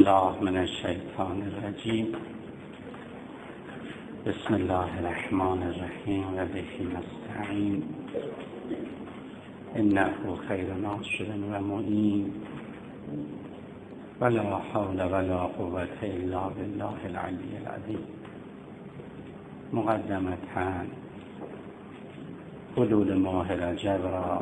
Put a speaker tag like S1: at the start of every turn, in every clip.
S1: الله من الشیطان الرجیم. بسم الله الرحمن الرحیم و به نستعین انه خیر ناصر و معین ولا حول ولا قوة الا بالله العلی العظیم. مقدمتاً حلول ماه رجب را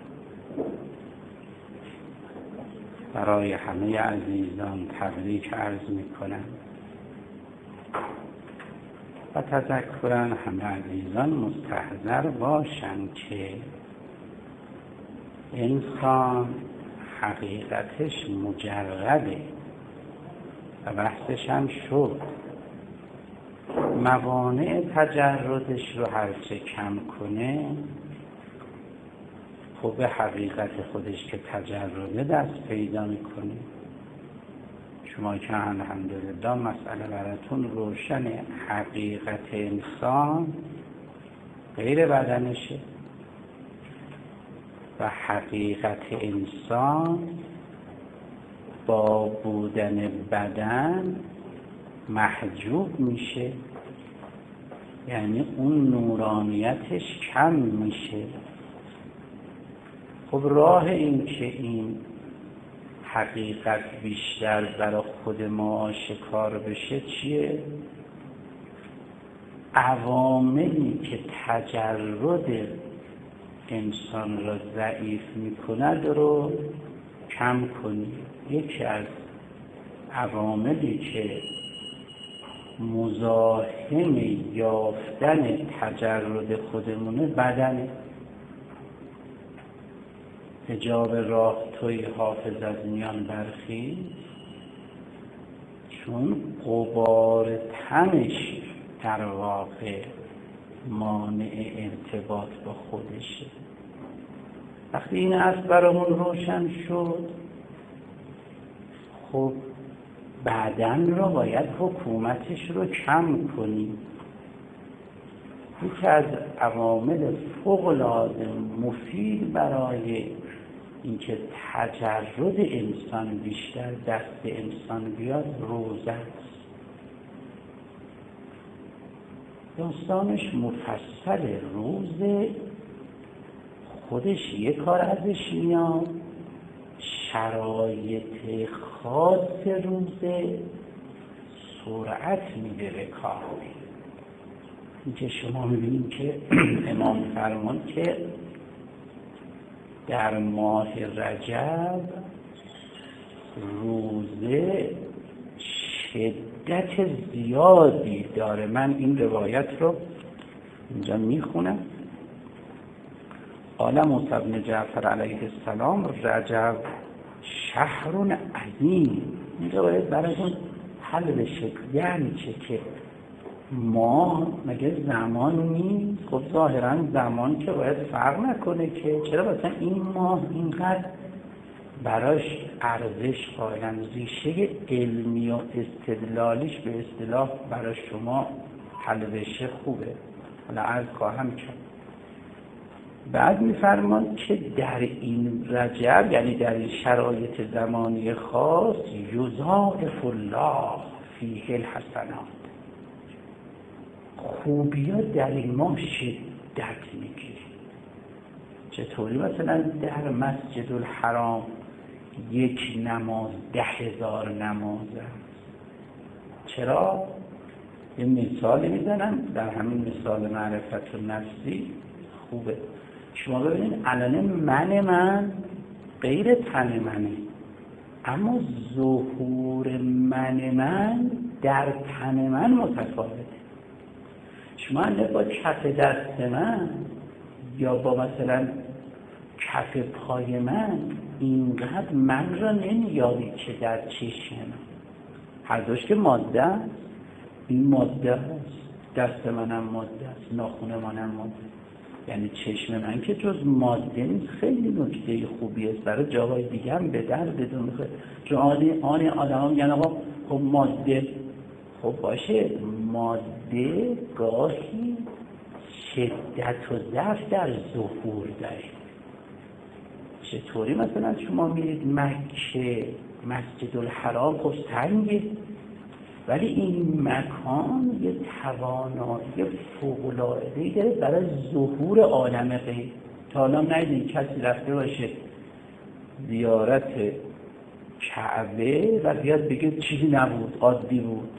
S1: برای همه عزیزان تبریک عرض می‌کنم و تذکراً همه عزیزان مستحضر باشند که انسان حقیقتش مجرده و بحثش هم شد. موانع تجردش رو هرچه کم کنه خب به حقیقت خودش که تجرده دست پیدا میکنه. شما که الحمدلله مسئله براتون روشنه، حقیقت انسان غیر بدنشه و حقیقت انسان با بودن بدن محجوب میشه، یعنی اون نورانیتش کم میشه. خب راه این که این حقیقت بیشتر برای خود ما آشکار بشه چیه؟ عواملی که تجرد انسان را ضعیف میکند رو کم کنی. یکی از عواملی که مزاحم یافتن تجرد خودمونه بدنه. حجاب راه توی حافظ از میان برخیز، چون غبار تنش در واقع مانع ارتباط با خودشه. وقتی این اصل برامون روشن شد، خب بدن رو باید حکومتش رو کم کنیم. یکی از عوامل فوق‌العاده مفید برای اینکه تجرد انسان بیشتر دست انسان بیاد روزه است. داستانش مفصل. روزه خودش یک کار ازش میاد، شرایط خاص روزه سرعت میده به کار. این که شما میبینید که امام فرمان که در ماه رجب روزه شدت زیادی داره. من این روایت رو اینجا میخونم. قال موسی بن جعفر علیه السلام رجب شهر عظیم. این روایت براتون حل بشه. یعنی چه که ماه مگه زمان نیست؟ خب ظاهرا زمان که باید فرق نکنه که چرا مثلا این ماه اینقدر براش ارزش قائلن؟ ریشه علمی و استدلالیش به اصطلاح برای شما حل بشه خوبه، حالا عرض خواهم کرد. بعد میفرمان که در این رجب، یعنی در این شرایط زمانی خاص، یضاعف الله فیه الحسنات، خوبی ها در این ماه شدت میگیره. چطوری؟ مثلا در مسجد الحرام یک نماز 10,000 نماز است. چرا؟ یه مثال میزنم، در همین مثال معرفت نفسی خوبه. شما ببینید الان من غیر تن منه، اما ظهور من در تن من متفاوته. شما با کف دست من یا با مثلا کف پای من اینقدر من را نمیاری که در چشم من. هر دوش که ماده است، این ماده است، دست منم ماده است، ناخن منم ماده است. یعنی چشم من که جز ماده نیست. خیلی نکته خوبی است، برای جاهای دیگه هم به در بدون میخواد. چون آن آدم هم میگن آقا خب ماده، خب باشه، ماده گاهی شدت و ضعف در ظهور داره. چطوری مثلا شما میرید مکه مسجد الحرام خب تنگه، ولی این مکان یه توانایی فوق‌العاده‌ای داره برای ظهور عالم غیب. تا حالا ندیدین کسی رفته باشه زیارت کعبه و بیاد بگه چیزی نبود، عادی بود.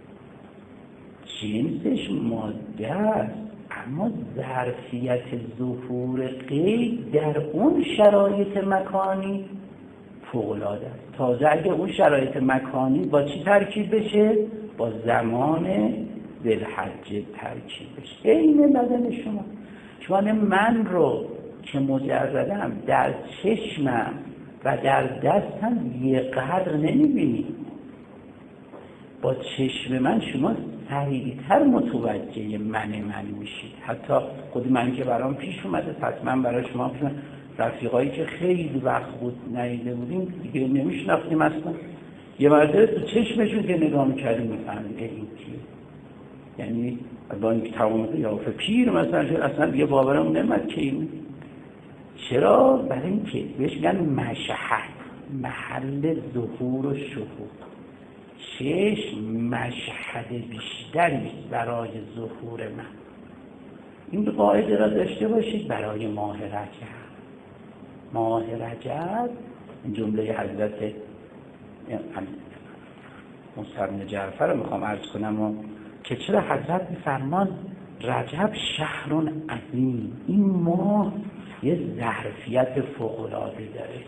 S1: جنسش ماده است، اما ظرفیت ظهور غیب در اون شرایط مکانی فوق‌العاده است. تازه اگه اون شرایط مکانی با چی ترکیب بشه؟ با زمان ذوالحجه ترکیب بشه. عین بدن شما من رو که مجردم در چشمم و در دستم یه قدر نمیبینی. با چشم من شما سریعتر متوجه من میشید. حتی خود من که برام پیش اومده، حتما برای شما پیش اومده. رفیقایی که خیلی وقت بود ندیده بودیم دیگه نمیشناختیم اصلا، یه مرتبه تو چشمشون که نگاه میکردیم میفهمیم این کیه. یعنی با اینکه تمام قیافه پیر مثلا شد، اصلا دیگه باورمون نمیاد که این. چرا؟ برای اینکه بهش میگن مشهد، محل ظهور و شهود. چشم مشهد بیشتری برای ظهور من. این قاعده را داشته باشید برای ماه رجب. ماه رجب، این جمله حضرت موسی بن جعفر رو میخوام عرض کنم که چرا حضرت میفرمان رجب شهر عظیم. این ماه یه ظرفیت فوق‌العاده داره.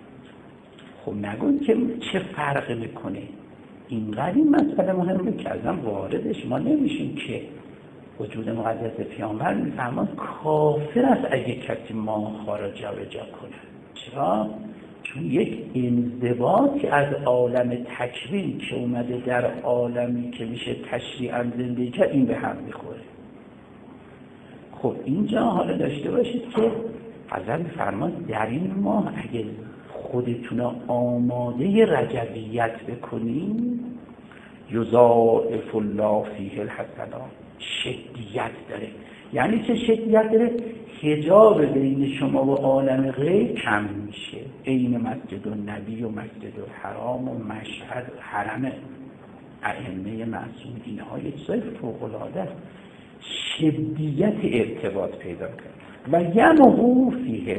S1: خب نگون که چه فرقی میکنه. اینقدر این مسئله مهمه که ازم واردش ما نمیشیم که وجود مقدس پیامبر میفهمن کافر است اگه کسی ماه‌ها را جابجا کنه. چرا؟ چون یک انضباطی از عالم تکوین که اومده در عالمی که میشه تشریعاً زندگی کرد، این به هم میخوره. خب اینجا حالا داشته باشید که حضرت میفرمان در این ماه اگه خودتون آماده رجبیت بکنید، یضاعف الله فیه الحسنات، شدیت داره. یعنی چه شدیت داره؟ حجاب بین شما و عالم غیب کم میشه. عین مسجد النبی و مسجد الحرام و مشهد حرم ائمه معصومین، اینها یه چیزای فوق‌العاده است. شدیت ارتباط پیدا کرد و یمحو فیه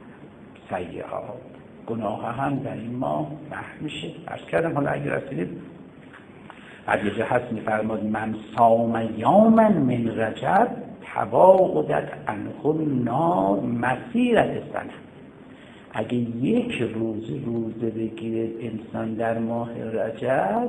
S1: سیئات، گناه هم در این ماه محو میشه. عرض کردم حالا اگر رسیدید حدیث هست میفرماد من صام یوما من رجب تباعدت عنه النار مسیرة سنه. اگه یک روزه بگیره انسان در ماه رجب،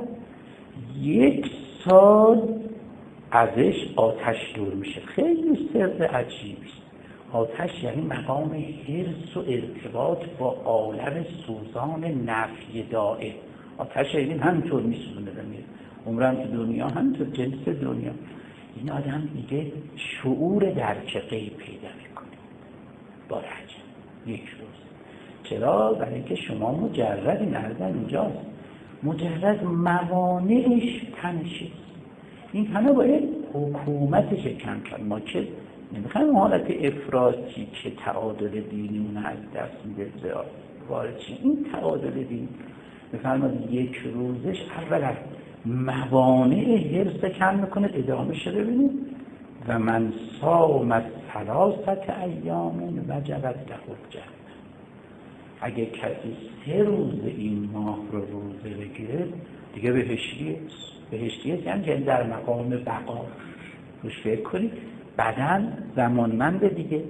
S1: 1 سال ازش آتش دور میشه. خیلی سر عجیبی. آتش یعنی مقام حرص و ارتباط با عالم سوزان نفی دائم. آتش یعنی همینطور میسوزونه میره. عمرم تو دنیا همینطور، جنس دنیا. این آدم دیگه شعور درک غیب پیدا میکنه با رجب 1 روز. چرا؟ برای اینکه شما مجرد نردن اینجاست، مجرد موانعش تنشید. این همه باید حکومتش کم کرد. ما که نمیخوایم حالت افراطی که تعادل دینیمون از دست میده وارد چی. این تعادل دینی بفرماد 1 روزش اولا موانع حرص کم میکنه. ادامه شده ببینید و من صام 3 ایام وجبت له الجنه. اگه کسی 3 روز این ماه رو روزه بگیره دیگه بهشتیه یعنی در مقام بقا. روش فکر کنید. بدن زمانمنده دیگه.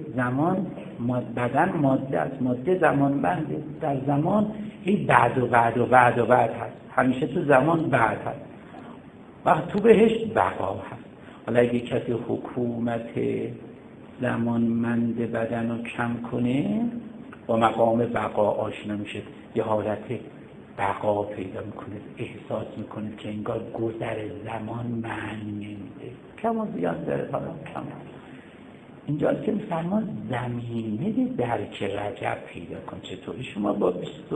S1: بدن ماده است، ماده زمانمنده. در زمان این بعد هست. همیشه تو زمان بعد هست. وقت تو بهشت بقا هست. حالا اگه کسی حکومت زمانمند بدن رو کم کنه با مقام بقا آشنا میشه، یه حالت بقا پیدا میکنه، احساس میکنه که انگار گذر زمان معنی نمیده. کم و زیاد داره. حالا کم اینجا که میفرمان زمینه درک رجب پیدا کن. چطوری شما با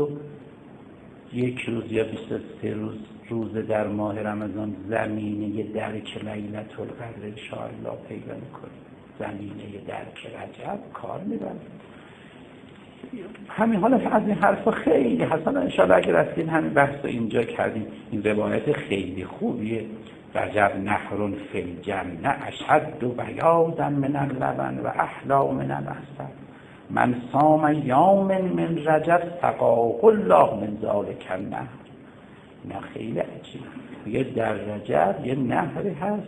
S1: 21 روز یا 23 روز در ماه رمضان زمینه درک لیلة القدر انشاءالله پیدا میکنید؟ زمینه درک رجب کار میبرد. همین حالا از این حرفا خیلی حسنا انشاءالله اگر رفتین همین بحث رو اینجا کردیم. این روایت خیلی خوبیه. رجب نهر فی الجنه اشد بیاضا من اللبن و احلی من العسل من صام یوم من رجب سقاه الله من ذلک النهر. نه خیلی عجیبه. میگه در رجب یه نهری هست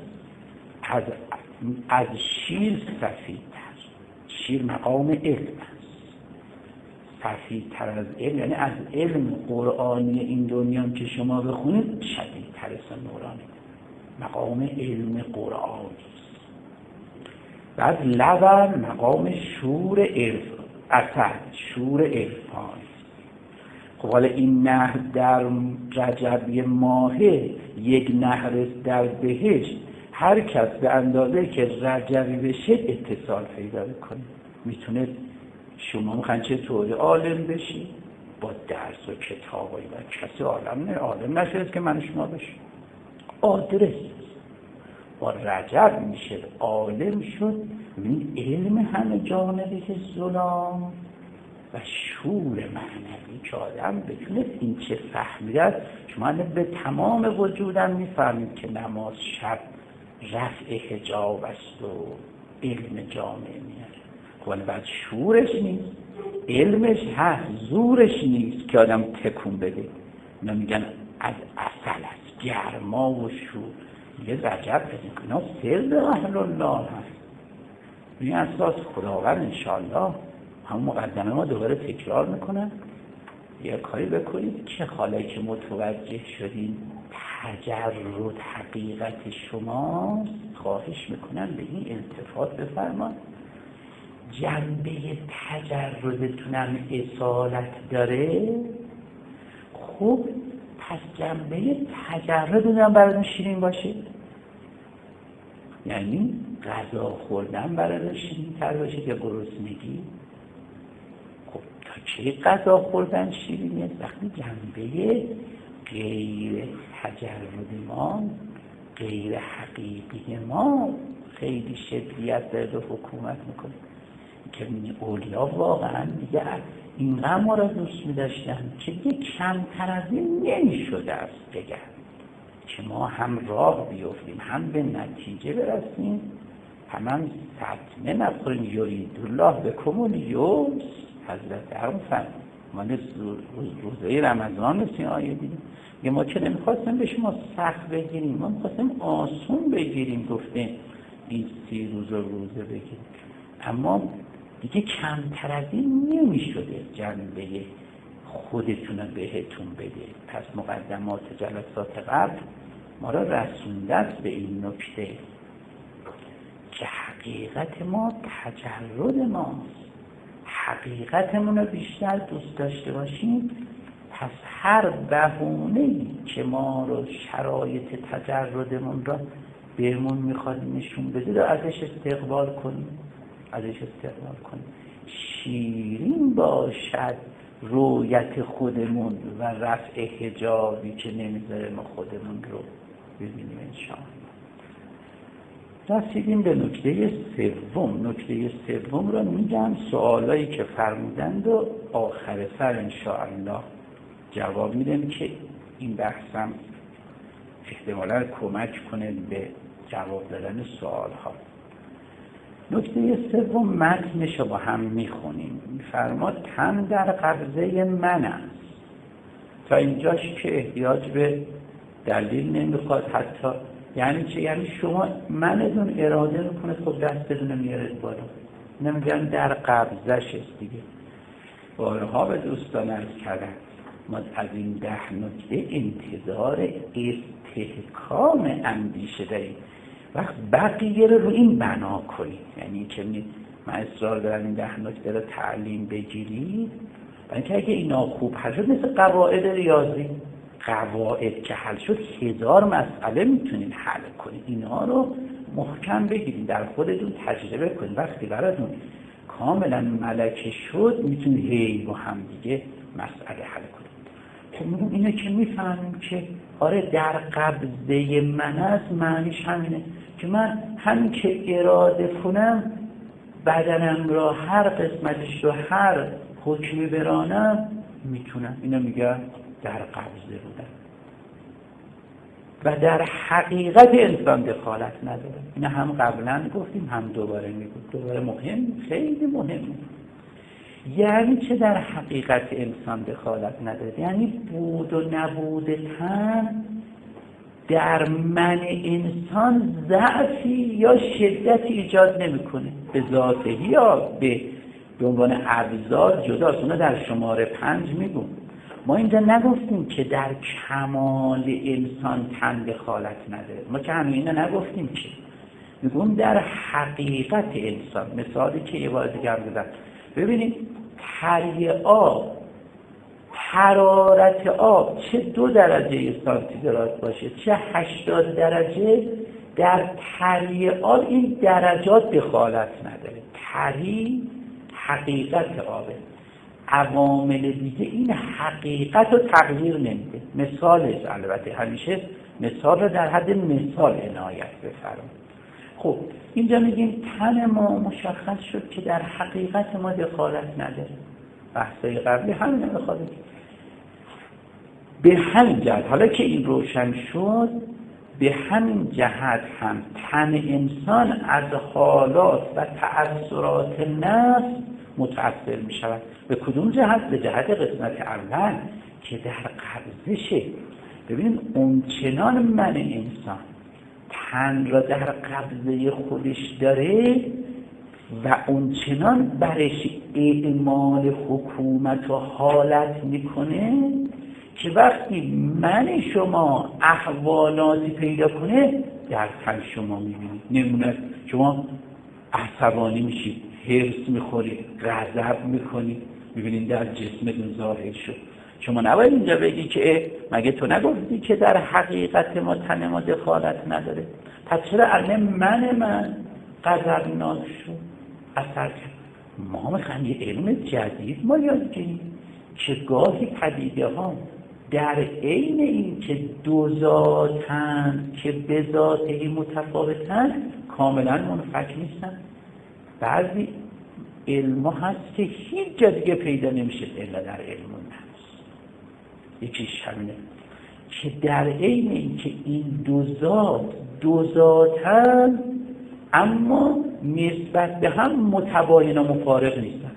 S1: از شیر سفیدتر. شیر مقام علم است، سفیدتر از علم، یعنی از علم قرآنی این دنیا که شما بخونید شدیدتر از نورانی، مقام علم قرآنی. بعد لبن مقام شور عرفان، شور عرفان. خب حالا این نهر در رجب ماهه، یک نهر در بهشت، هر کس به اندازه که رجبی بشه اتصال پیدا کنه. میتونه شما میخواین چطوری عالم بشی؟ با درس و کتابی. و کسی عالم نشد که من شما بشی. آدرس با رجب میشه عالم شد. این علم همه جانبه ظلام و شور معنوی که آدم بتونه این چه فهمیدد. شما به تمام وجودم میفهمید که نماز شب رفع حجاب است و علم جامعه میاره. ولی بعد شورش نیست، علمش هست، زورش نیست که آدم تکون بده. اینا میگن از اصل است، گرما و شور. یه رجب بدین اینا سر اهل الله هست. این اساس خداوند انشاءالله همون مقدمه ما دوباره تکرار میکنن. یه کاری بکنید که حالا که متوجه شدین تجرد حقیقت شماست، خواهش میکنن به این التفات بفرمایید. جنبه تجردتونم اصالت داره. خب پس جنبه تجردتونم براتون شیرین باشه. یعنی غذا خوردن براتون شیرین تر باشه که گرسنگی. خب تا چه غذا خوردن شیرینه؟ وقتی جنبه غیر تجرد ما، غیر حقیقی ما خیلی شدیت داره و حکومت میکنه. که اولیا واقعا دیگه اینقدر ما را دوست می‌داشتن که دیگه کمتر از این نمی‌شده است بگن که ما هم راه بیفتیم، هم به نتیجه برسیم، هم فتنه نخوریم. یرید الله بکم الیسر. حضرت عرفان ما روزه رمضان مثل آیه دیدیم. ما که نمیخواستیم به شما سخت بگیریم، ما میخواستیم آسون بگیریم. گفتیم این 30 روز روزه بگیریم، اما دیگه کمتر از این نمیشده جنبه خودتون رو بهتون بده. پس مقدمات جلسات قبل ما را رسونده است به این نکته که حقیقت ما تجرد ماست. حقیقتمون رو بیشتر دوست داشته باشیم، پس هر بهونه‌ای که ما رو شرایط تجردمون را بهمون میخواد نشون بده رو ازش استقبال کنیم. شیرین باشد رویت خودمون و رفع حجابی که نمیذاره ما خودمون رو ببینیم انشاءالله. رسیدیم به نکته سوم. نکته سوم رو میگم، سوالایی که فرمودند و آخر سر انشاءالله جواب میدم که این بحثم احتمالاً کمک کنه به جواب دادن سوالها. نکته سوم متنش رو با هم میخونیم. میفرماد تن در قبضه من است. تا اینجاش که احتیاج به دلیل نمیخواد حتی. یعنی چه؟ یعنی شما منتون اراده میکنه خب دستتون رو میارید بالا. نمیگن در قبضش است دیگه. بارها به دوستان عرض کردم ما از این 10 نکته انتظار استحکام اندیشه داریم. وقت بقیه رو این بنا کنید. یعنی که من اصرار دارم این 10 نکته رو تعلیم بگیرید، برای اینکه اگه اینا خوب حل شد، مثل قواعد ریاضی، قواعد که حل شد 1000 مسئله میتونید حل کنید. اینا رو محکم بگیرید، در خودتون تجربه کنید. وقتی براتون کاملا ملکه شد میتونید هی با هم دیگه مسئله حل کنید. خب میگم اینه که میفهمیم که آره در قبضه من است، معنیش همینه که من همین که اراده کنم بدنم را، هر قسمتش رو، هر حکم برانم میتونم. اینو میگه در قبضه بودن و در حقیقت انسان دخالت نداره. این هم قبلا گفتیم هم دوباره میگم، دوباره مهم، خیلی مهمه. یعنی چه در حقیقت انسان دخالت نداره؟ یعنی بود و نبود تن در من انسان ضعفی یا شدتی ایجاد نمیکنه به ذاته یا به عنوان ابزار جداست. اونا در شماره 5 میگم. ما اینجا نگفتیم که در کمال انسان تن دخالت نداره، ما که همین اینا نگفتیم که، میگم در حقیقت انسان. مثالی که یه بار دیگه بزنم، ببینید تری آب، حرارت آب چه 2 درجه سانتیگراد باشه چه 80 درجه، در تری آب این درجات دخالت نداره. تری حقیقت آبه، عوامل دیگه این حقیقت رو تغییر نمیده. مثالش البته همیشه مثال رو در حد مثال عنایت بفرمایید. خب اینجا میگیم تن ما مشخص شد که در حقیقت ما دخالت نداره. بحثای قبلی همین دخالت به همین جهت، حالا که این روشن شد، به همین جهت هم تن انسان از حالات و تأثیرات نفس متأثر می شود. به کدوم جهت؟ به جهت قسمت اول که در قبضشه. ببینیم اونچنان من انسان تن را در قبضه خودش داره و اونچنان برش اعمال حکومت و حالت میکنه که وقتی من شما احوالاتی پیدا کنه در تن شما میبینید. نمونه شما عصبانی میشید، حرص میخورید، غضب میکنید، میبینید در جسمتون ظاهر شد. شما نباید اینجا بگی که مگه تو نگفتی که در حقیقت ما تن ما دخالت نداره؟ پس چرا الان من غضبناک شد اثر کرد؟ ما میخوایم یه علم جدید ما یاد گیریم که گاهی پدیده ها در عین این که دو ذاتن که به ذاتی متفاوتن کاملا منفک نیستن. بعضی علم هست که هیچ جا دیگه پیدا نمیشه الا در علم النفس. یکیش همینه که در عین این که این دو ذاتن اما نسبت به هم متباین و مفارق نیستن.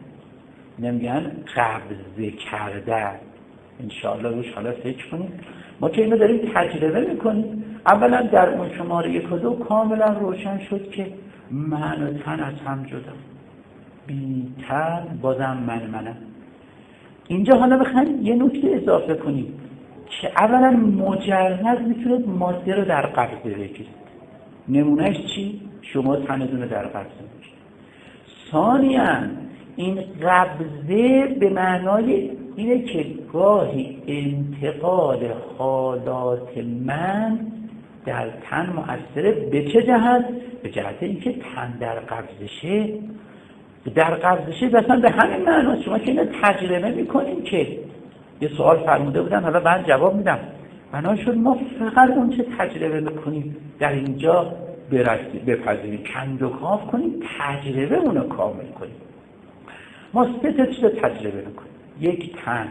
S1: نمیگن قبضه کردن. انشاءالله روش حالا فکر کنید. ما که اینو داریم تجربه میکنیم. اولا در اون شماره 1 و 2 کاملا روشن شد که من و تن از هم جدا، بی تن بازم منم. اینجا حالا بخواید یه نکته اضافه کنیم که اولا مجرد میتونید ماده رو در قبضه بگیرید. نمونهش چی؟ شما تنتون رو در قبضه بگیرید. ثانیاً این قبضه به معنای اینه که گاهی انتقال حالات من در تن مؤثره. به چه جهت؟ به جهت اینکه تن در قبضشه. در قبضشه مثلا به همین معنی شما که اینو تجربه میکنیم که یه سوال فرموده بودن، حالا من جواب میدم. بنابراین شد ما فقط اون چه تجربه میکنیم در اینجا بپذیریم، کند و کاف کنیم، تجربه اونو کامل کنیم. ما 3 چیز تجربه میکنیم: یک تن،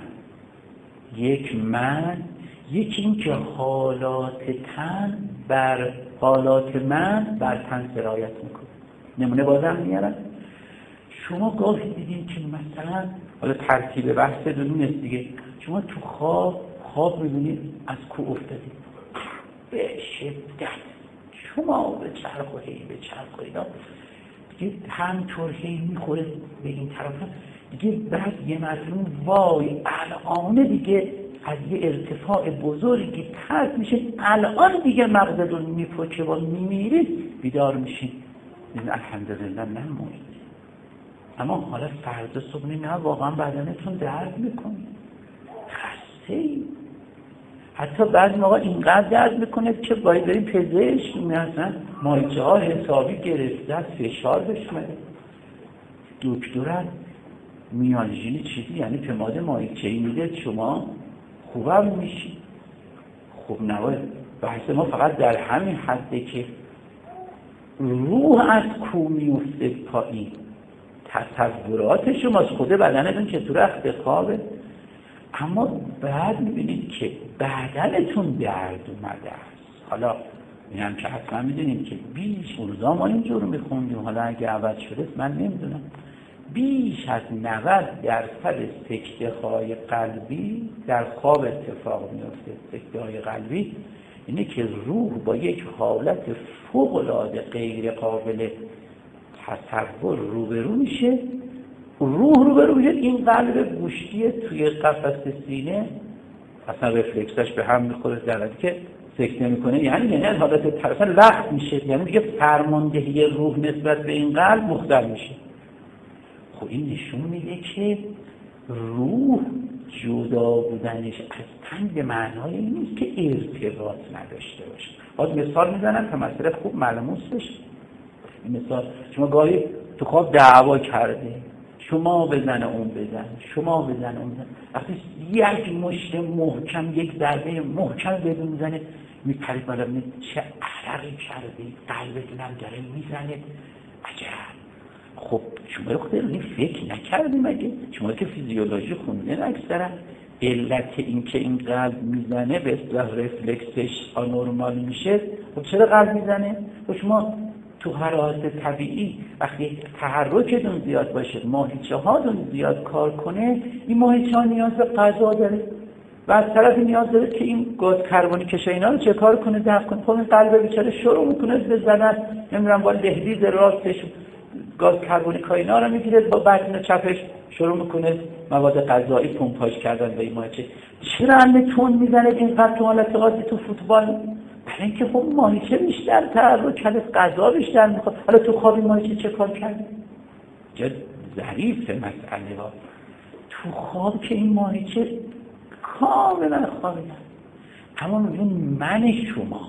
S1: یک من، یکی این که حالات تن بر حالات من بر تن سرایت میکنه. نمونه بازم میارم. شما گاهی دیدین که مثلا حالا ترتیب بحث دونست دیگه، شما تو خواب میبینید از کوه افتادید به شدت، شما به چرخ و اینا دیگه همطور هی میخوره به این طرف دیگه. بعد یه مطلوب وای الان دیگه از یه ارتفاع بزرگی پرت میشه، الان دیگه مغزتون میپوچه و میمیرید، بیدار میشین این الحمدلله نمونید. اما حالا فردا صبح نه واقعا بدنتون درد میکنه، خسته‌ای. حتی بعضی موقع اینقدر درد میکنه که باید بریم پزشک، مثلا مایچه ها حسابی گرفته، فشار بهش اومده. دکتر میانژین چیزی یعنی پماد مایچه‌ای میده شما خوبم میشی. خوب نباید. بحث ما فقط در همین حده که روح از کو میفته پایین، تصورات شماست، خود بدنتون چطور اخت خوابه، اما بعد میبینید که بدنتون درد اومده است. حالا میگم که حتما میدونید که بیش روزا ما اینجور میخوندیم، حالا اگه عوض شده من نمیدونم، بیش از 90% سکته های قلبی در خواب اتفاق میفته. سکته های قلبی اینه که روح با یک حالت فوق‌العاده غیر قابل تصور روبرو میشه، روح روبرو میشه، این قلب گوشتی توی قفس سینه اصلا رفلکسش به هم میخوره در حالی که سکته میکنه، یعنی حالت اصلا لغو میشه، یعنی دیگه فرماندهی روح نسبت به این قلب مختل میشه. خب این نشون میده که روح جدا بودنش از تن به معنای این نیست که ارتباط نداشته باشه. باز مثال میزنم تا مسئله خوب ملموس بشه. این مثال، شما گاهی تو خواب دعوا کرده، شما بزن اون بزن، شما بزن اون بزن، وقتی یک مشت محکم، یک ضربه محکم بدون میزنه، میپرید بالا، چه عرقی کرده، قلبتون هم داره میزنه، عجب. خب شما خود رو فکر نکردیم مگه؟ شما که فیزیولوژی خوندین اکثرا، علت این که این قلب میزنه به اصطلاح رفلکسش آنورمال میشه. خب چرا قلب میزنه؟ خب شما تو حرارت طبیعی وقتی تحرکتون زیاد باشه، ماهیچه هاتون زیاد کار کنه، این ماهیچه ها نیاز به غذا داره و از طرفی نیاز داره که این گاز کربونی کشه اینا رو چه کار کنه، دفع کنه. خب این قلب بیچاره شروع میکنه به زدن، نمیدونم با دهلیز راستش گاز کربونیک اینا رو میگیره، با بطن چپش شروع میکنه مواد غذایی پمپاژ کردن به این ماهیچه. چرا همه تون میزنه اینقدر تو حالت قاضی تو فوتبال؟ برای اینکه خب ماهیچه بیشتر تحرک کرده، غذا بیشتر میخواد. حالا تو خواب این ماهیچه چه کار کرده؟ جد ظریف مسئله ها. تو خواب که این ماهیچه کاملا خوابیده، اما میگون من شما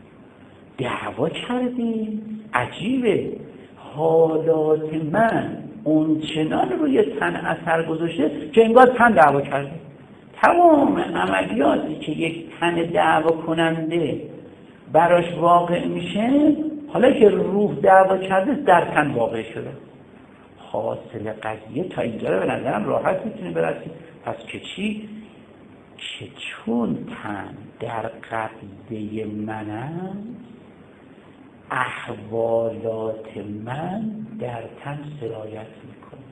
S1: دعوا کردیم. عجیبه، حالات من اونچنان روی تن اثر گذاشته که انگار تن دعوا کرده. تمام عملیاتی که یک تن دعوا کننده براش واقع میشه، حالا که روح دعوا کرده در تن واقع شده. حاصل قضیه تا اینجا رو به نظرم راحت میتونه برسید. پس که چی؟ که چون تن در قبضه من است، احوالات من در تن سرایت میکنه.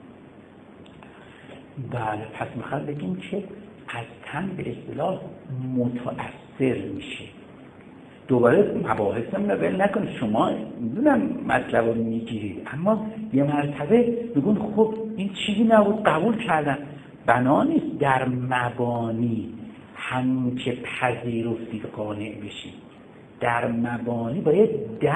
S1: بله، پس میخواد بگیم که از تن به اصطلاح متأثر میشه. دوباره مباحثم رو ول نکنید، شما میدونم مطلب رو میگیرید، اما یه مرتبه میگون خب این چیزی نبود قبول کردم. بنا نیست در مبانی همین که پذیرفتید قانع بشید. در مبانی باید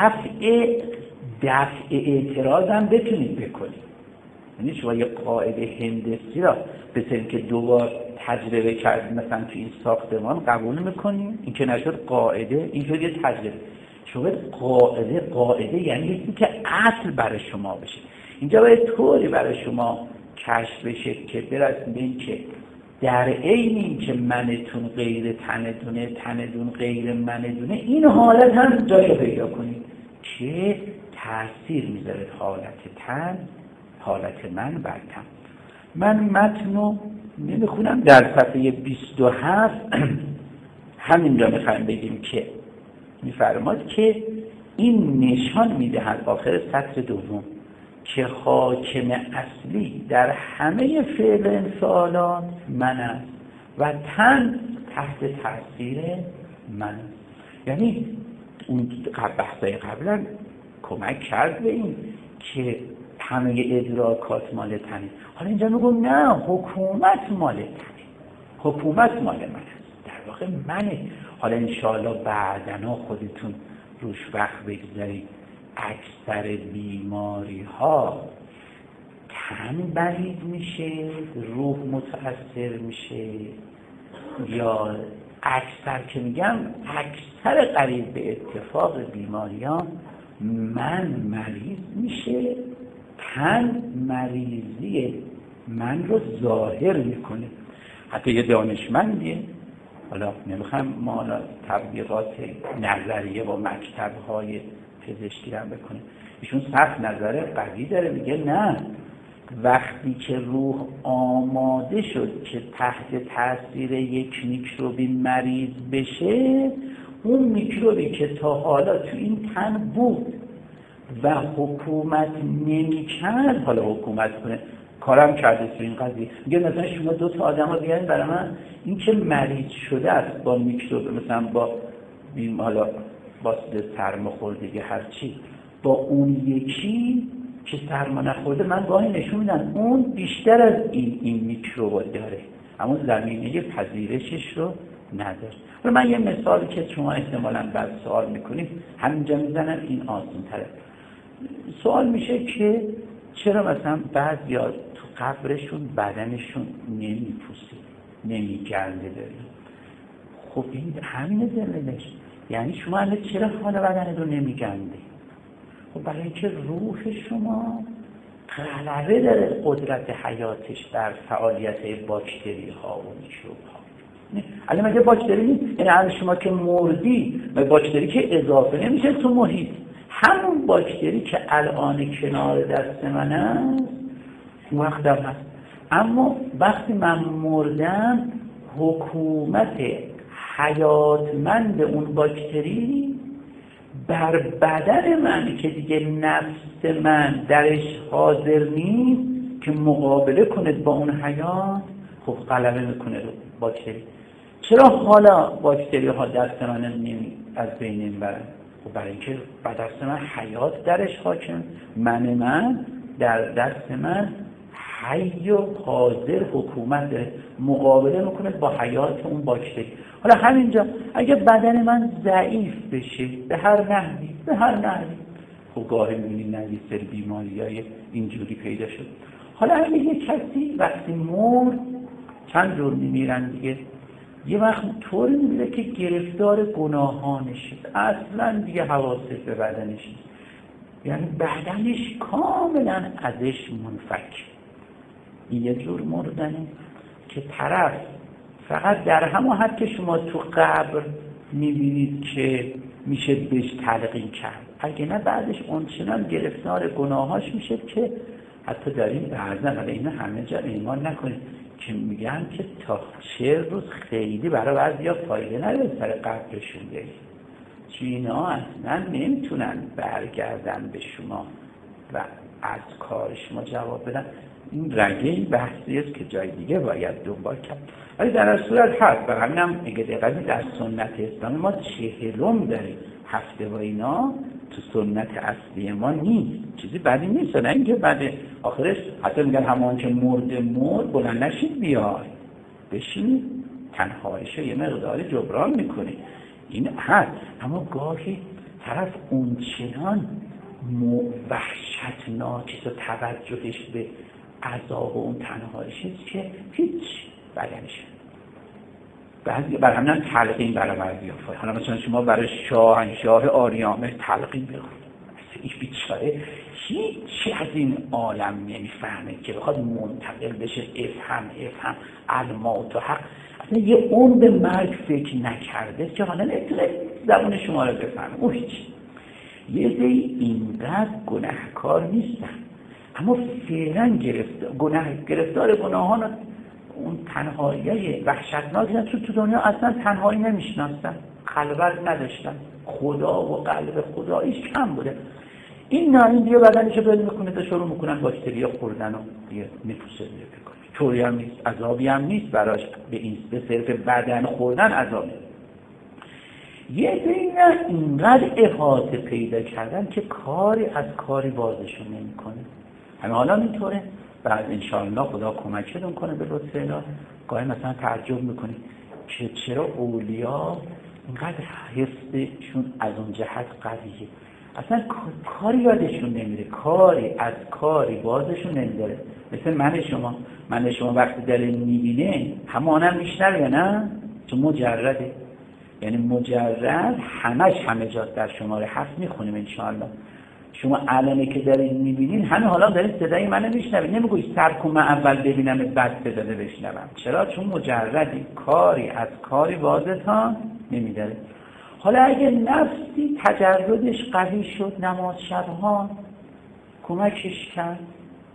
S1: دفع اعتراض هم بتونید بکنید. یعنی شما یه قاعده هندسی را به طوری که دوبار تجربه کردید مثلا تو این ساختمان قبول میکنید، این که نشد قاعده، این شد یه تجربه. شما قاعده یعنی یکی که اصل برای شما بشه. اینجا باید طوری برای شما کشف بشه که برسید به این که در عین این که منتون غیر تندونه، تندون غیر منتونه، این حالت هم جایی پیدا کنید که تأثیر میذاره حالت تن، حالت من بر تن. من متنو نمیخونم، در صفحه 27 همینجا میخوایم بگیم که میفرماد که این نشان میدهد آخر سطر دوم که حاکم اصلی در همه فعل انفعالات من است و تن تحت تاثیر من است. یعنی اون بحثای قبلا کمک کرد به این که همه ادراکات مال تنه. حالا اینجا میگم نه، حکومت مال تنه، حکومت مال من است، در واقع منه. حالا انشاءالله بعدنا خودتون روش وقت بگذارید. اکثر بیماری ها تن بلید میشه، روح متأثر میشه، یا اکثر که میگم اکثر قریب به اتفاق بیماریان من مریض میشه، تن مریضی من رو ظاهر میکنه. حتی یه دانشمندیه، حالا نمیخوام ما تبلیغات نظریه با مکتب‌های پزشکی هم بکنه، ایشون سخت نظره قوی داره، میگه نه، وقتی که روح آماده شد که تحت تاثیر یک میکروبی مریض بشه، اون میکروبی که تا حالا تو این تن بود و حکومت نمی‌کرد حالا حکومت کنه. کارم کرده تو این قضیه. میگه مثلا شما 2 تا آدم رو بیارید برای من، این که مریض شده است با میکروب، مثلا با حالا واسه سرماخوردگی هرچی، با اون یکی که سرما نخورده، من گاهی نشون میدم اون بیشتر از این میکروب داره، اما زمینه پذیرشش رو نداره. من یه مثالی که شما احتمالاً بعد سوال میکنید همینجا میزنم، این آسان تره. سوال میشه که چرا مثلا بعضیا تو قبرشون بدنشون نمیپوسه، نمیگرده داره؟ خب این همینه دلیلش. یعنی شما الان چرا حال بدن رو نمیگنده؟ خب برای اینکه روح شما غلبه داره قدرت حیاتش در فعالیت باکتری ها و میکروب ها. الان مگه باکتری نیست؟ یعنی الان شما که مردی، باکتری که اضافه نمیشه تو محیط، همون باکتری که الان کنار دست من است اون وقت هست. اما وقتی من مردم، حکومت حیاتمند اون باکتری بر بدن من که دیگه نفس من درش حاضر نیست که مقابله کنه با اون حیات، خب غلبه میکنه رو باکتری. چرا حالا باکتری ها دست من از بین نمیبرن؟ خب برای اینکه با دست من حیات درش حاکم، من در دست من حی و حاضر حکومت داره، مقابله میکنه با حیات اون باکتری. حالا همینجا اگه بدن من ضعیف بشه به هر نحوی خب گاهی میبینید یه سری بیماریای اینجوری پیدا شد. حالا اگه یه کسی وقتی مرد، چند جور میمیرن دیگه، یه وقت طوری میمیره که گرفتار گناهانشه، اصلا دیگه حواسش به بدنش نیست، یعنی بدنش کاملا ازش منفک. این یه جور مردنه که طرف فقط در همون حد که شما تو قبر میبینید که میشه بهش تلقین کرد، اگه نه بعدش اونچنان گرفتار گناهاش میشه که حتی در این بعضا، ولی اینا همه جا ایمان نکنید، که میگن که تا 40 روز خیلی برای بعضیا فایده نداره سر قبرشون برید، چون اینا اصلا نمیتونن برگردن به شما و از کار شما جواب بدن. این رنگه بحثی است که جای دیگه باید دنبال کرد، ولی در هر صورت هست. و همینم اگه دقیقی در سنت اسلامی ما 40 داریم، هفته و اینا تو سنت اصلی ما نیست، چیزی بدی نیست، نه اینکه بعد آخرش حتی میگن همان که مرد بلند نشید بیای بشینید تنهاییشو یه مقداری جبران میکنه، این هست. اما گاهی طرف اون چنان وحشتناک و توجهش به عذاب و اون تنهاییشه که هیچ بدنش بعضی بر همین تلقین برای بعضی ها. حالا مثلا شما برای شاهنشاه آریامه تلقین بخونید، این بیچاره هیچی از این عالم نمیفهمه که بخواد منتقل بشه افهم الموت و حق، اصلا یه اون به مرگ فکر نکرده که حالا نمیتونه زبان شما رو بفهمه. او هیچ یه دی اینقدر گناهکار نیستن، اما فعلا گرفتار گناهان اون تنهایی وحشتناک هستن، چون تو دنیا اصلا تنهایی نمیشناختن، خلوت نداشتن، خدا و قلب خداییش کم بوده. این نارین دیگه بدنشو بل میکنه تا شروع میکنن باکتریا خوردن و دیگه نفوسه دیگه بکنه. طوری هم نیست، عذابی هم نیست براش، به صرف بدن خوردن عذابه. یه دیگه اینقدر احاطه پیدا کردن که کاری از کاری بازشون نمیکنه. همه حالا اینطوره. بعد انشاءالله خدا کمکتون کنه به لطف الهی. گاهی مثلا تعجب میکنید که چرا اولیا اینقدر حسشون از اون جهت قویه، اصلا کاری یادشون نمیره، کاری از کاری بازشون نمیداره. مثل من شما وقتی دلین میبینه همانم میشنوه، نه؟ چون مجرده، یعنی مجرد همه جا در شماره 7 میخونیم انشاءالله. شما الان که دارین میبینین همه حالا دارین صدای منو میشنوید، نمیگویی صبر کن من اول ببینم بعد صدا بشنوم. چرا؟ چون مجردی، کاری از کاری بازت ها نمیداره. حالا اگه نفسی تجردش قوی شد، نماز شبها کمکش کرد،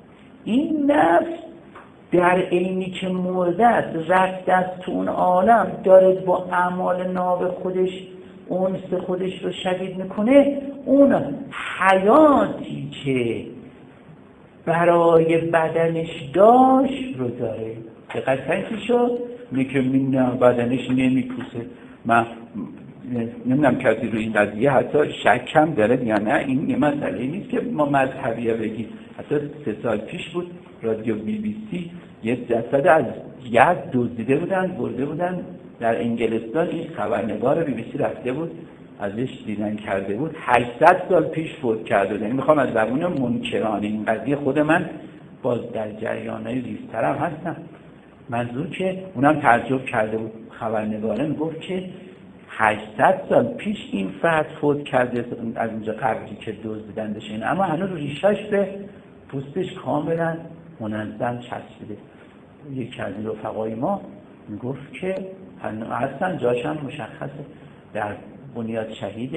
S1: این نفس در عینی که مرده است رفته از تو اون عالم داره با اعمال ناب خودش اونس خودش رو شدید میکنه، اون حیاتی که برای بدنش داشت رو داره. دقیقاً چی شد؟ میگه نه بدنش نمیپوسه. من نمیدونم کسی رو این قضیه حتی شکم داره یا نه، این یه مسئله نیست که ما مذهبیه بگیم. حتی 3 سال پیش بود رادیو BBC یه جسد از یزد دزدیده بودن برده بودن در انگلستان. این خبرنگار BBC رفته بود ازش دیدن کرده بود 800 سال پیش فوت کرده بود. یعنی میخوام از زبون منکران این قضیه، خود من باز در جریانهای ریزترم هستم، منظور که اونم تعجب کرده بود خبرنگاره، میگفت که 800 سال پیش این فرد فوت کرده از اونجا قبری که دزدیدندش، اما هنوز ریشاش به پوستش کاملا منظم چسبیده. یکی از رفقای ما میگفت که اصلا جاش هم مشخصه در بنیاد شهید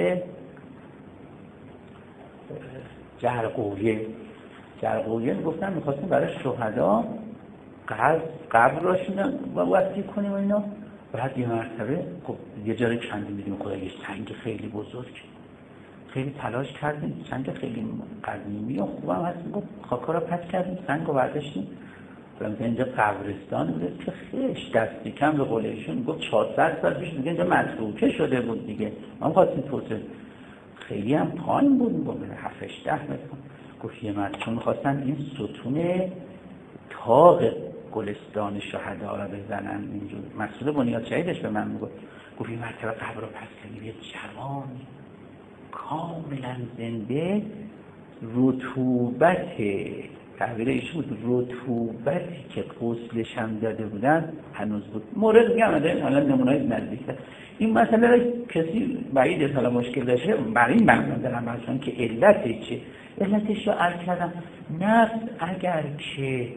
S1: جرقویه میگفتن میخواستیم برای شهدا قبر راشون وصی کنیم و اینا. بعد یه مرتبه خب یه جایی کندیم دیدیم خدا یه سنگ خیلی بزرگ، خیلی تلاش کردیم، سنگ خیلی قدیمی و خوبم هست، میگفت خاکا رو پس کردیم سنگ رو برداشتیم برای اینجا قبرستان بود که خیش دستی کم به قول ایشون گفت 400 سال پیش دیگه اینجا متروکه شده بود دیگه. ما خواستیم توسعه، خیلی هم پایین بود، میگفت 7-10 متر. گفت یه مرد چون میخواستن این ستون تاق گلستان شهدا رو بزنن اینجور. مسئول بنیاد شهیدش به من میگفت، گفت این مرتبه قبر رو پس کنیم یه جوان کاملا زنده، رطوبت تعبیر ایشون بود، رطوبتی که غسلش هم داده بودن هنوز بود. مورد میگم حالا نمونه‌های نزدیک‌تر این مسئله را کسی بعید حالا مشکل داشته برای این معنی دارم مثلا که علتش چه؟ علتش رو عرض کردم. نفس اگر که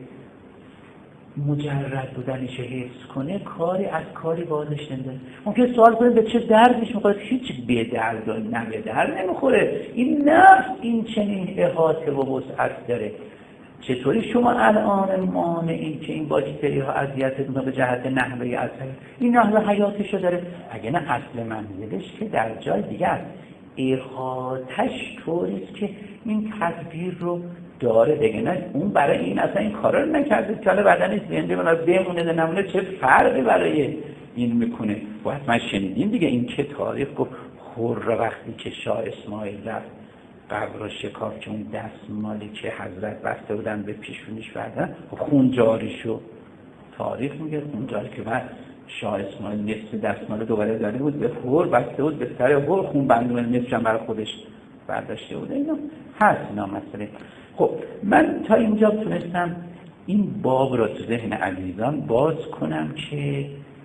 S1: مجرد بودنش حفظ کنه کاری از کاری بازش نمیداره. ممکنه سوال کنیم به چه دردش میخوره؟ هیچ به درد و نه به درد نمیخوره. این نفس این چنین احاطه و وسعت داره. چطوری شما الان مانعین که این باکتری ها اذیتتون به جهت نحوه اثر این نحوه حیاتشو داره؟ اگه نه اصل منزلش که در جای دیگه است. احاطش طوریست که این تدبیر رو داره دیگه، نه اون برای این اصلا این کارا رو نکرده که حالا بدنش زنده بمونه نمونه چه فرقی برای این میکنه. و حتما شنیدین دیگه این که تاریخ گفت خور وقتی که شاه اسماعیل رفت قبر رو شکاف که اون دستمالی که حضرت بسته بودن به پیشونیش بردن خون جاری شد. تاریخ میگه خون جاری که بعد شاه اسماعیل نصف دستمال دوباره داده بود به خور بسته بود به سر خور، خون بندون نصف هم برای خودش برداشته بود. اینا هست اینا مسئله. خب من تا اینجا تونستم این باب را تو ذهن عزیزان باز کنم که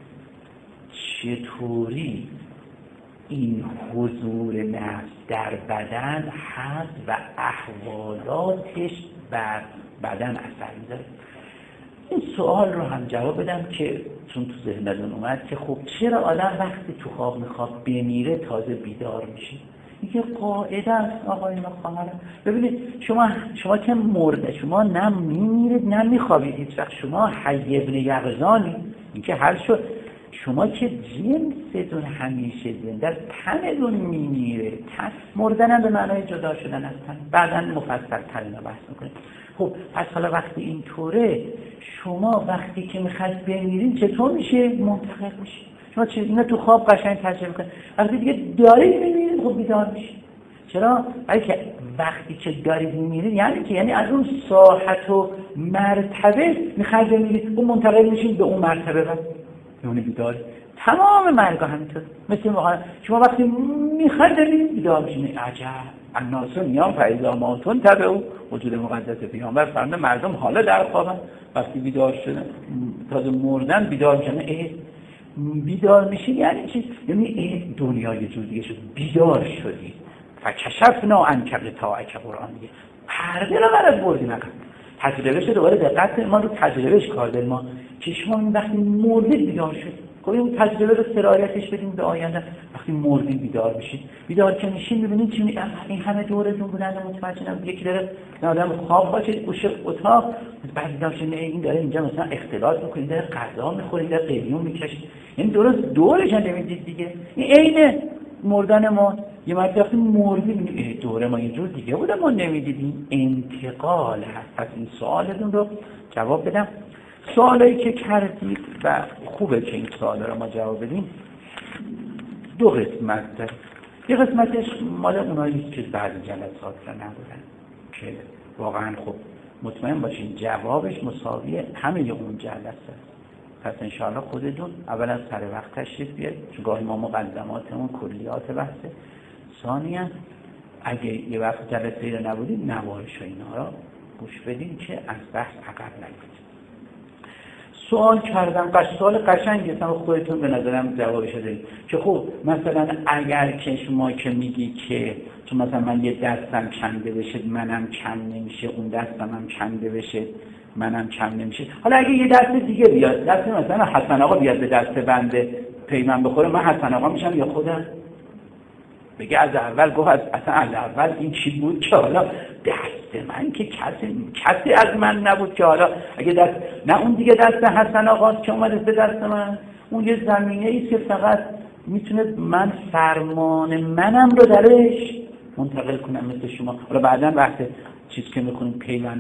S1: چطوری این حضور نفس در بدن هست و احوالاتش بر بدن اثر میذاره. این سوال رو هم جواب بدم که چون تو ذهنتون اومد که خب چرا آدم وقتی تو خواب میخواد بمیره تازه بیدار میشه؟ یه قاعده است آقای خواهرم. ببینید شما که مرده، شما نه میمیرید نه میخوابید هیچ وقت، شما حی ابن یقظانی. این که حل شد. شما که جنستون همیشه زنده، تنتون میمیره. مردن هم به معنای جدا شدن از تن. بعداً مفصل ترین بحث میکنیم. خب پس حالا وقتی اینطوره شما وقتی که میخواید بمیرید چطور میشه؟ منتقل میشه. شما اینا تو خواب قشنگ تجربه میکنید. وقتی دیگه دارید میمیرید خب بیدار میشید. چرا؟ بلکه وقتی که دارید میمیرید یعنی از اون ساحت و مرتبه میخواید بمیرید، اون منتقل میشید به اون مرتبه بعد یعنی بیدار. تمام مرگ همینطور. مثل شما وقتی میخواید بمیرید بیدار میشید. عجب الناس نیام فاذا ماتون تبعوا وجود مقدس پیامبر فرمود مردم حالا در خوابن، وقتی بیدار شدن تازه مردن بیدار میشن. بیدار میشی یعنی چی؟ یعنی دنیا یه جور دیگه شد، بیدار شدی. فکشفنا عنک غطاءک قرآنیه، پرده رو برات بردیم عقب. تجربهش دوباره دقت ما رو تجربهش کار داریم ما که شما وقتی مردید بیدار شد. خب این تجربه رو سرایتش بدیم به آینده. وقتی مردید بیدار بشید، بیدار که میشین میبینید چی این همه دورتون بودن متوجه نمیشید. یکی داره آدم خواب باشه گوشه اتاق، بعد دیدم این داره اینجا مثلا اختلاط میکنه، داره غذا میخوره، داره قلیون میکشه، یعنی درست دورش نمیدید دیگه. این عین مردن ما. یه مرد وقتی مردیم دوره ما یه جور دیگه بوده ما نمیدیدیم. انتقال هست. پس این سوالتون رو جواب بدم. سوالایی که کردید و خوبه که این سوالا رو ما جواب بدیم. دو قسمت داره. یه قسمتش مال اونایی که بعد جلسات رو نبودن که واقعا خب مطمئن باشین جوابش مساوی همه اون جلسه است. پس انشاءالله خودتون اولا سر وقت تشریف بیارید، چون گاهی ما مقدماتمون کلیات بحثه. ثانیاً اگه یه وقت جلسه رو نبودید نوارش و اینا رو گوش بدین که از بحث عقب نگیرید. سوال کردم، سوال قشنگی است، خودتون به نظرم جوابش دارید که خب مثلا اگر که شما که میگی که چون مثلا من یه دستم کنده بشه منم کم نمیشه، اون دستم هم کنده بشه منم کم نمیشه، حالا اگه یه دست دیگه بیاد، دست مثلا حسن آقا بیاد به دست بنده پیمان بخوره، من حسن آقا میشم یا خودم؟ بگه از اول گفت اصلا از اول این چی بود که حالا دست من که کسی از من نبود که حالا اگه دست نه اون دیگه دست حسن آقاست که اومده به دست من، اون یه زمینه ایست که فقط میتونه من فرمان منم رو درش منتقل کنم مثل شما. حالا بعداً وقت چیز که میکنیم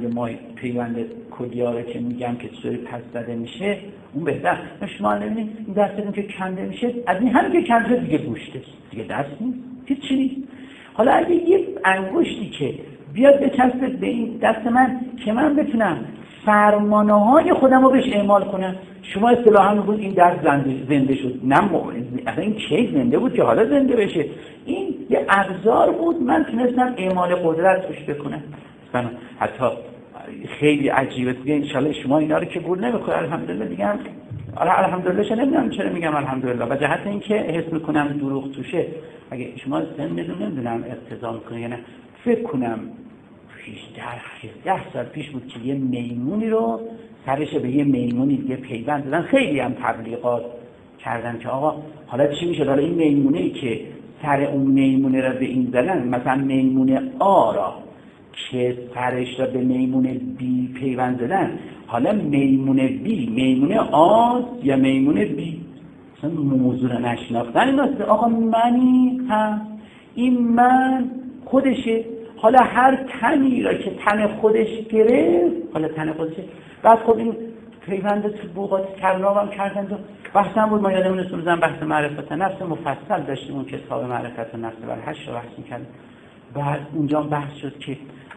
S1: پیوند کلیاره که میگم که چطوری پس زده میشه اون بهتر. شما نبینید این دستتون که کنده میشه از این هم که کنده دیگه گوشته دیگه دست نیست، هیچ نیست. حالا اگه یه انگشتی که بیاد بچسبه به این دست من که من بتونم فرمانه‌های خودم رو بهش اعمال کنم، شما اصطلاحاً میگید این دست زنده شد. نه اصلا این چه زنده بود که حالا زنده بشه، این یه ابزار بود من تونستم اعمال قدرت روش بکنم. حتی خیلی عجیبه دیگه. انشالله شما اینا رو که گول نمیخوره الحمدلله دیگه. الحمدلله چه نمیدونم چرا میگم الحمدلله، و جهت اینکه حس میکنم دروغ توشه. اگه شما نمیدونم اقتضا میکنه یا نه، فکر کنم پیش 10 سال پیش بود که یه میمونی رو سرش به یه میمونی دیگه پیوند دادن. خیلی هم تبلیغات کردن که آقا حالا چی میشه، حالا این میمونه‌ای که سر اون میمونه رو به این زدن، مثلا میمونه آ را که سرش را به میمون بی پیوند زدن، حالا میمون بی میمون آ یا میمون بی، مثلا موضوع رو نشناختن. این آقا منی هست، این من خودشه. حالا هر تنی را که تن خودش گرفت، حالا تن خودشه، بعد خب این پیوند تو بوقات کرناب هم کردن. و بحثم بود، ما یادمون است روزم بحث معرفت نفس مفصل داشتیم، اون کتاب معرفت نفس بر 8 بحث می‌کردیم. بعد اونجا بحث شد که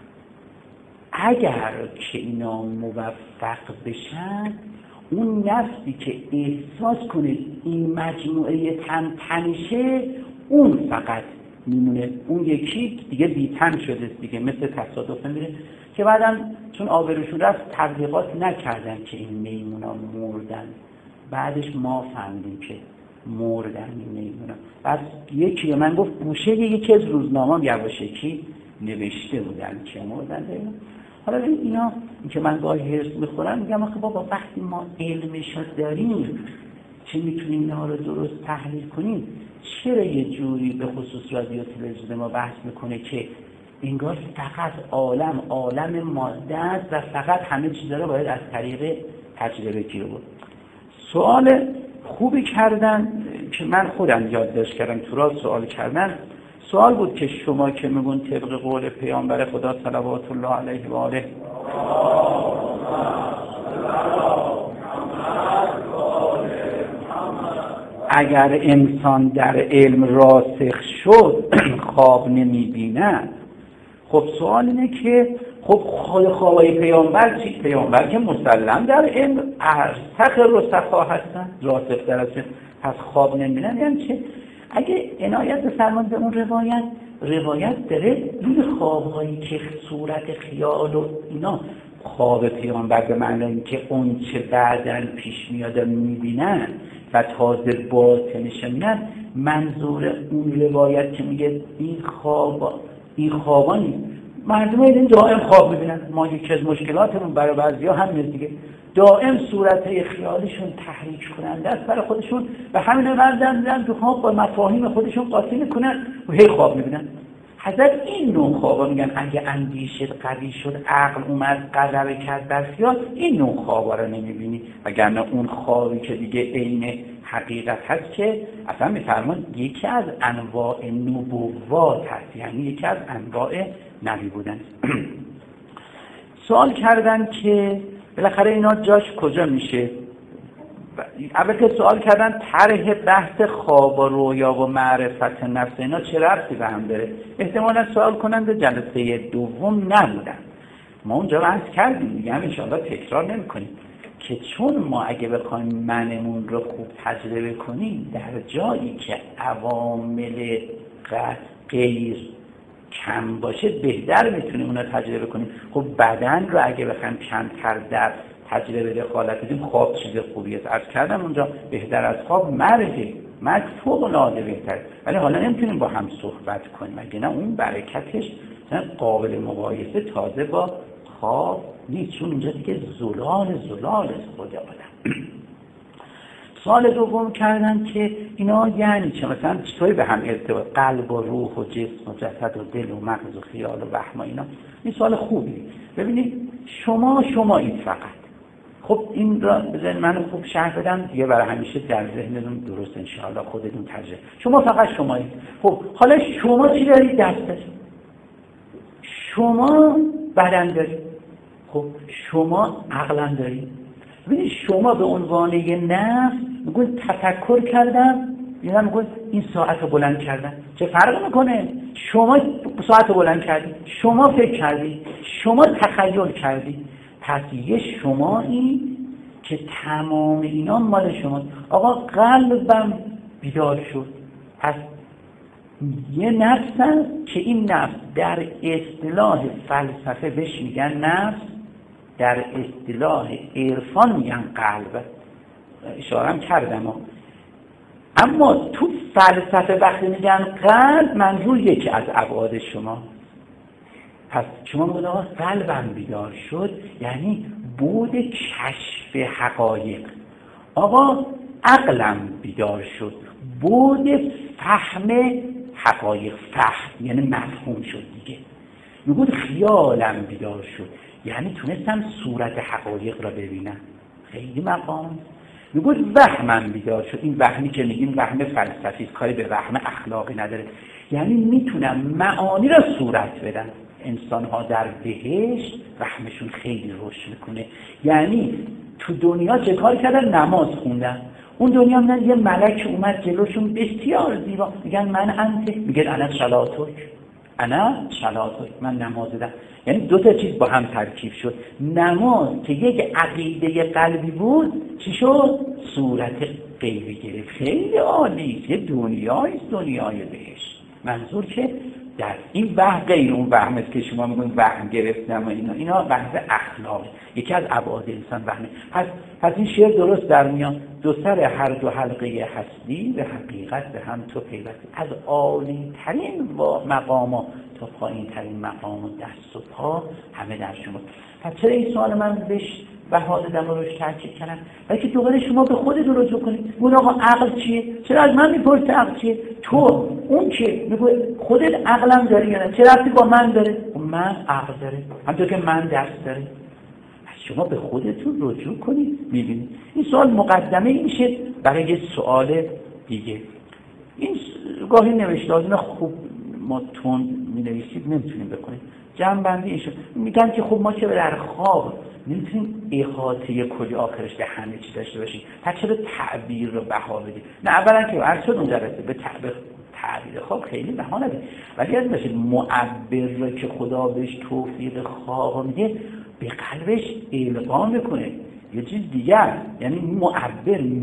S1: اگر که اینا موفق بشن، اون نفسی که احساس کنه این مجموعه تنشه، اون فقط میمونه، اون یکی دیگه بی‌تن شده دیگه، مثل تصادف میره. که بعدم چون آبروشون رفت تبلیغات نکردن که این میمونا مردن، بعدش ما فهمیدیم که مردن این میمونا. بعد یکی من گفت گوشه یکی از روزنامه‌ام یواشکی نوشته بودن که مردن. حالا اینا که من گاهی هرس میخورم میگم آخه بابا وقتی ما علمشو داریم چه میتونیم اینا رو درست تحلیل کنیم، چرا یه جوری به خصوص رادیو تلویزیون ما بحث میکنه که انگار فقط عالم ماده است و فقط همه چیزا رو باید از طریق تجربه گیری بود. سوال خوبی کردن که من خودم یادداشت کردم، تو راست سوال کردن. سوال بود که شما که میگون طبق قول پیامبر خدا صلوات الله علیه و آله اگر انسان در علم راسخ شد خواب نمیبیند. خب سوال اینه که خب خوابای پیامبر چی؟ پیامبر که مسلم در علم ارسخ رسخا هستن، راسخ در هستن، پس خواب نمیبینن یعنی چه؟ اگه عنایت بفرمایید به اون روایت داره این خوابهایی که صورت خیال و اینا، خواب پیامبر به معنی اینکه اون چه بعداً پیش میاد میبینن و تازه باطنش میبینن، منظور اون روایت که میگه این خوابا نیست، مردم این دائم خواب میبینن. ما یکی از مشکلاتمون برای بعضیا همین دیگه، دائم صورتهای خیالیشون تحریک کننده است برای خودشون و همین رو می‌دن تو خواب با مفاهیم خودشون قاطی میکنن و هی خواب میبینن. حضرت این نوع خوابا میگن اگه اندیشه قوی شد، عقل اومد غلبه کرد بر خیال، این نوع خوابا رو نمیبینی. وگرنه اون خوابی که دیگه عین حقیقت هست که اصلا میفرمان یکی از انواع نبوات هست، یعنی یکی از انواع نبی بودن. سوال کردن که بالاخره اینا جاش کجا میشه؟ اول که سوال کردن طرح بحث خواب و رویا و معرفت نفس اینا چه ربطی به هم داره؟ احتمالا سوال کننده جلسه دوم نبودن. ما اونجا بحث کردیم دیگه، هم انشاءالله تکرار نمی کنیم که چون ما اگه بخوایم منمون رو خوب تجربه کنیم در جایی که عوامل غیر کم باشه بهتر میتونیم اون رو تجربه کنیم. خب بدن رو اگه بخوایم کمتر در تجربه دخالت بدیم، خواب چیز خوبی است. عرض کردم اونجا بهتر از خواب مرگ فوق العاده بهتر، ولی حالا نمیتونیم با هم صحبت کنیم اگه نه اون برکتش قابل مقایسه تازه با خواب نیست، چون اونجا دیگه زلال خود آدم. سوال دوم کردن که اینا یعنی چه؟ مثلا چطوری به هم ارتباط قلب و روح و جسم و جسد و دل و مغز و خیال و وهم و اینا؟ این سوال خوبی. ببینید شمایید فقط. خب این را بذارید من خوب شرح بدم دیگه برای همیشه در ذهنتون درست انشاءالله خودتون ترجمه. شما فقط شمایید. خب حالا شما چی دارید؟ دست دارید. شما بدن دارید. خب شما عقل دارید. ببینید شما به عنوان یه نفس میگوید تفکر کردم، یا میگوید این ساعت رو بلند کردم. چه فرق میکنه؟ شما ساعت رو بلند کردی، شما فکر کردی، شما تخیل کردی. پس یه شمایی که تمام اینا مال شما. آقا قلبم بیدار شد، پس یه نفس هست که این نفس در اصطلاح فلسفه بهش میگن نفس، در اصطلاح عرفان میگن قلب. اشارم کردم اما تو فلسفه وقتی میگن قلب منظور یکی از ابعاد شما. پس شما میگن آقا قلبم بیدار شد یعنی بود کشف حقایق. آقا عقلم بیدار شد، بود فهم حقایق، فهم یعنی مفهوم شد دیگه. میگن خیالم بیدار شد یعنی تونستم صورت حقایق را ببینم. خیلی مقام. میگن وهمم بیدار شد، این وهمی که میگیم وهم فلسفی، کاری به وهم اخلاقی نداره، یعنی میتونم معانی را صورت بدم. انسان ها در بهشت وهمشون خیلی رشد میکنه، یعنی تو دنیا چه کار کردن؟ نماز خوندن. اون دنیا من یه ملک اومد جلوشون بسیار زیبا، میگن من انت، میگن انا صلاتک، من نماز دادم. یعنی دو تا چیز با هم ترکیب شد. نماز که یک عقیده قلبی بود چی شد؟ صورت غیبی گرفت. خیلی عالی، یه دنیای بهشت. منظور که در این وهم غیر اون وهم است که شما میگوین وهم گرفتم و اینا بحث اخلاقی، یکی از ابعاد انسان وهمه. پس این شعر درست در میان. دو سر هر دو حلقه هستی به حقیقت به هم تو پیوسته، از عالی ترین مقامات تا پایین ترین مقام و دست و پا همه در شما. پس چرا این سوال من بهش بها دادم و روش تاکید کردم؟ بلکه دوباره شما به خودتون رجوع کنید. اون آقا عقل چیه؟ چرا از من میپرسی عقل چیه؟ تو اون که میگه خودت عقلم داری یا نه؟ چه ربطی با من داره؟ من عقل داره، همونطور که من دست داره. شما به خودتون رجوع کنید. میبینید این سوال مقدمه ای میشه برای یه سوال دیگه. این گاهی نوشته ها خوب ما تون می نویسید نمیتونیم بکنیم. جمع بندی ایشون میگن که خب ما که در خواب نمیتونیم احاطه کلی آخرش به همه چی داشته باشیم، پس چرا تعبیر رو بها بدیم؟ نه اولا که عرض شد اون جلسه به تعبیر خواب خیلی بها ندیم، ولی از باشید معبر رو که خدا بهش توفیق خواب میده به قلبش القا میکنه یه چیز دیگر، یعنی معبر